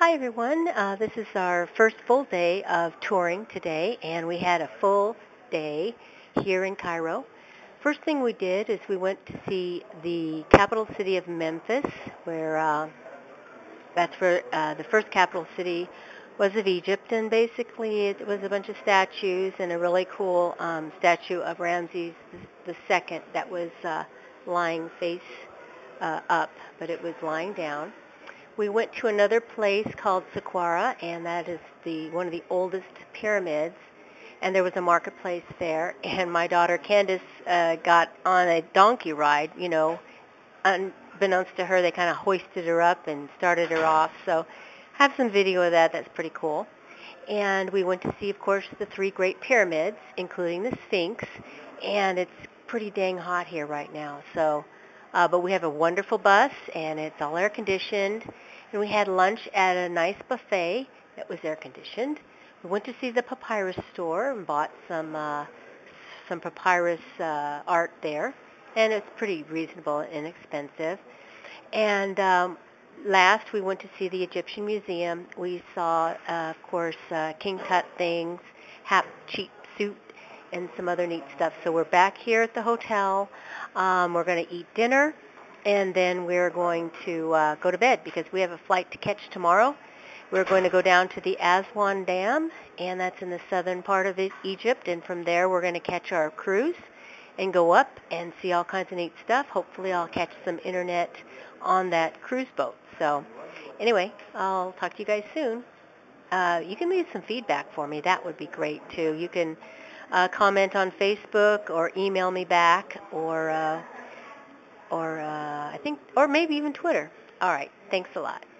Hi everyone. This is our first full day of touring today, and we had a full day here in Cairo. First thing we did is we went to see the capital city of Memphis, where that's where the first capital city was of Egypt, and basically it was a bunch of statues and a really cool statue of Ramses the second that was lying face up, but it was lying down. We went to another place called Saqqara, and that is one of the oldest pyramids. And there was a marketplace there, and my daughter Candace got on a donkey ride. Unbeknownst to her, they kind of hoisted her up and started her off. So I have some video of that. That's pretty cool. And we went to see, of course, the three great pyramids, including the Sphinx. And it's pretty dang hot here right now. But we have a wonderful bus, and it's all air conditioned. And we had lunch at a nice buffet that was air conditioned. We went to see the papyrus store and bought some papyrus art there, and it's pretty reasonable and inexpensive. And last, we went to see the Egyptian Museum. We saw, of course, King Tut things, cheap suit, and some other neat stuff. So we're back here at the hotel. We're going to eat dinner, and then we're going to go to bed because we have a flight to catch tomorrow. We're going to go down to the Aswan Dam, and that's in the southern part of Egypt, and from there we're going to catch our cruise and go up and see all kinds of neat stuff. Hopefully I'll catch some internet on that cruise boat. So anyway, I'll talk to you guys soon. You can leave some feedback for me. That would be great, too. You can comment on Facebook or email me back or maybe even Twitter. All right. Thanks a lot.